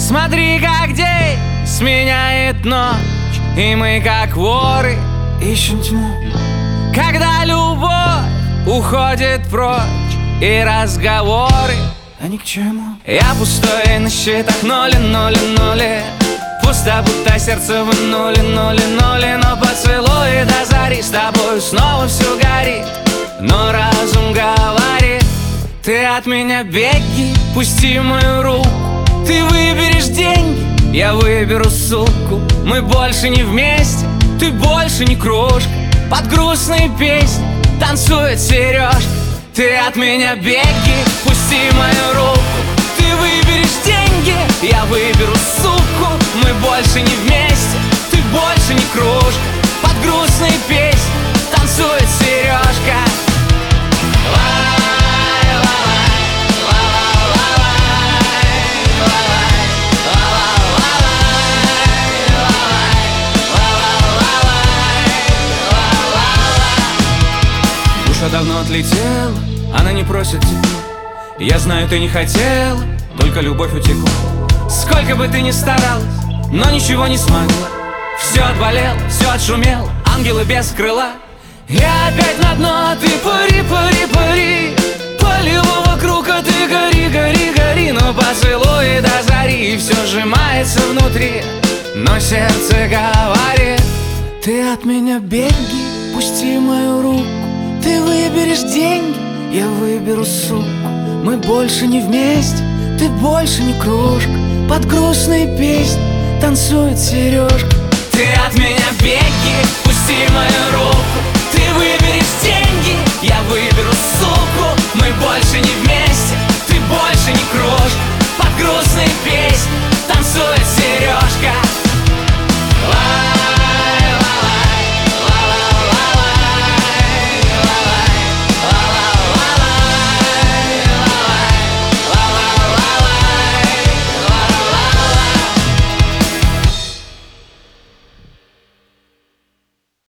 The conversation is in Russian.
Смотри, как день сменяет ночь, и мы, как воры, ищем тьму. Когда любовь уходит прочь, и разговоры, а ни к чему. Я пустой на счетах ноли, ноли, ноли. Пусто, будто сердце в нуле, нуле, нуле. Но поцелуй до зари, с тобой снова все горит. Но разум говорит: ты от меня беги, пусти мою руку. Ты выберешь деньги, я выберу суку. Мы больше не вместе, ты больше не кружка. Под грустные песни танцует Сережка. Ты от меня беги, пусти мою руку. Ты выберешь деньги, я выберу суку. Мы больше не вместе, ты больше не кружка. Под грустные песни танцует Сережка. Душа давно отлетела, она не просит тебя. Я знаю, ты не хотела, только любовь утекла. Сколько бы ты ни старалась, но ничего не смогла. Все отболело, все отшумело, ангелы без крыла. Я опять на дно, а ты пари, пари, пари. Полила вокруг, а ты гори, гори, гори. Но поцелуй до зари, и все сжимается внутри. Но сердце говорит: ты от меня беги, пусти мою руку. Ты выберешь деньги, я выберу суку. Мы больше не вместе, ты больше не кружка. Под грустные песни танцует Сережка. Ты от меня беги, пусти мою руку. Ты выберешь деньги, я выберу суку. Мы больше не вместе.